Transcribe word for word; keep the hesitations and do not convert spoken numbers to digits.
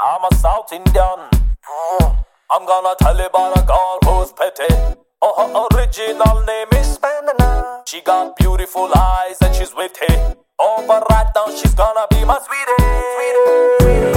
I'm a South Indian. I'm gonna tell you about a girl who's pretty. Oh, her original name is Bandana. She got beautiful eyes and she's witty. Oh, but right now she's gonna be my sweetie. Sweetie.